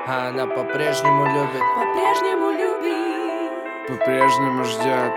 А она по-прежнему любит, по-прежнему любит, по-прежнему ждет.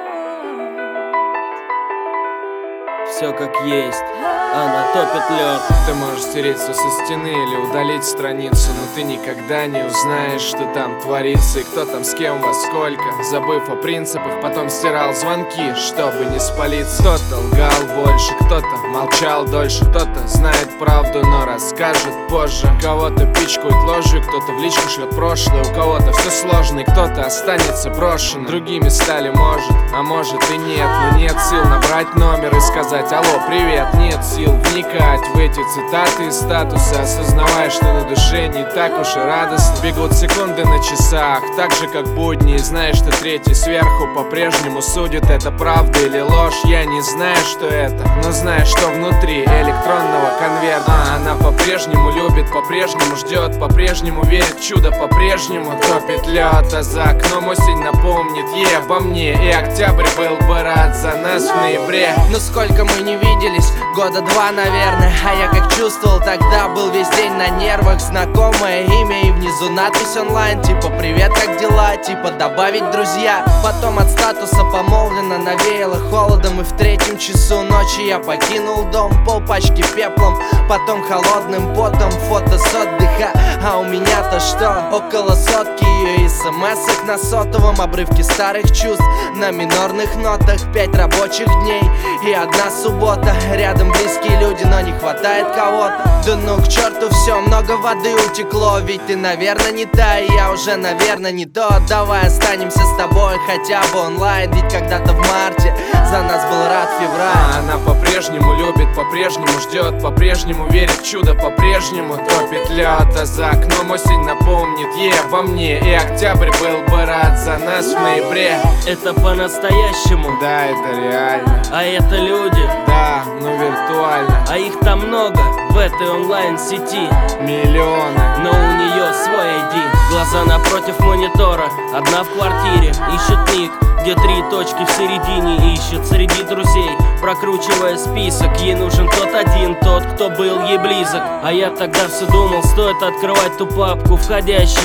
все как есть, она топит лед. Ты можешь стереться со стены или удалить страницу, но ты никогда не узнаешь, что там творится и кто там с кем во сколько. Забыв о принципах, потом стирал звонки, чтобы не спалиться. Кто-то лгал больше, кто-то молчал дольше, кто-то знает правду, но расскажет позже. Кого-то пичкают ложью, кто-то в личку шлет прошлое. У кого-то все сложно и кто-то останется брошен. Другими стали может, а может и нет. Но нет сил набрать номер и сказать: алло, привет. Нет сил вникать в эти цитаты из статуса, осознавая, что на душе не так уж и радостно. Бегут секунды на часах, так же как будни, и знаешь, что третий сверху по-прежнему судит, это правда или ложь. Я не знаю, что это, но знаю, что внутри электронного конверта. Она по-прежнему любит, по-прежнему ждет, по-прежнему верит в чудо, по-прежнему топит лед. А за окном осень напомнит ей обо мне, и октябрь был бы рад за нас в ноябре. Ну сколько мы не виделись, года два, наверное. А я как чувствовал тогда, был весь день на нервах. Знакомое имя и внизу надпись онлайн, типа привет, как дела, типа добавить друзья. Потом от статуса помолвлено навеяло холодом, и в третьем часу ночи я покинул дом, полпачки пеплом, потом холодным потом, фото с отдыха. А у меня-то что? Около сотки ее смс-ок на сотовом, обрывки старых чувств на минорных нотах, 5 рабочих дней и одна суббота. Рядом близкие люди, но не хватает кого-то. Да ну к черту все, много воды утекло. Ведь ты, наверное, не та, и я уже, наверное, не тот. Давай останемся с тобой хотя бы онлайн, ведь когда-то в марте за нас был рад февраль. Она по-прежнему любит, по-прежнему ждет, по-прежнему верит в чудо, по-прежнему топит лед. А за окном осень напомнит ей обо мне, и октябрь был бы рад за нас в ноябре. Это по-настоящему, Да, это реально, а это люди, да, но виртуально. а их там много в этой онлайн-сети. Миллионы. Но у нее свой ID. Глаза напротив монитора, одна в квартире, ищет ник, где 3 точки в середине, ищет среди друзей, прокручивая список. Ей нужен тот один, тот, кто был ей близок. А я тогда все думал, стоит открывать ту папку входящий